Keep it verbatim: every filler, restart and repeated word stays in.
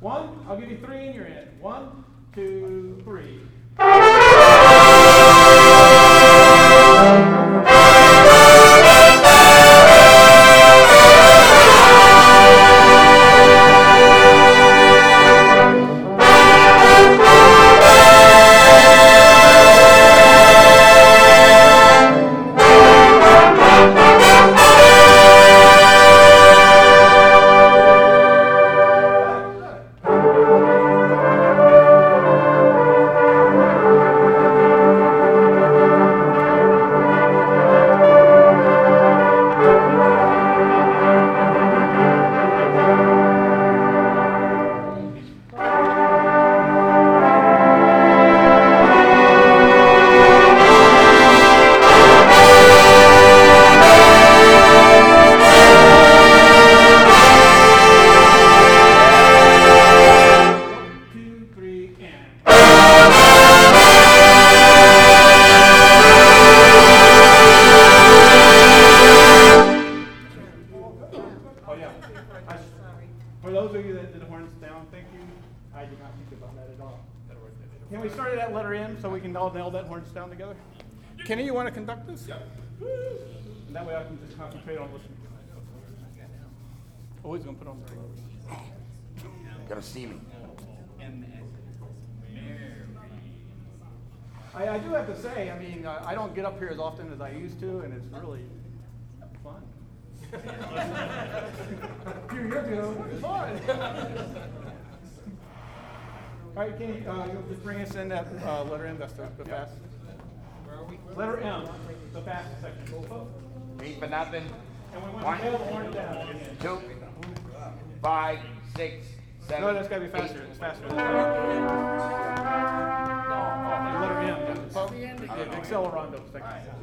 One, I'll give you three and you're in. One, two, three. For those of you that did the horns down, thank you. I did not think about that at all. Can we start at that letter M so we can all nail that horns down together? Kenny, you want to conduct this? Yep. And that way I can just concentrate on listening. Oh, he's going to put on the ring. Gonna see me. I, I do have to say, I mean, uh, I don't get up here as often as I used to, and it's really fun. A few years ago, it was fun. All right, can you, uh, you'll just bring us in that uh, letter M, that's the, the fast. Where are we? Letter M, the fast section. Eight for nothing. And we want One, to nail the horn down. two, five, six, seven. No, that's got to be faster. eight. It's faster. Letter M. Yeah, accelerondo section.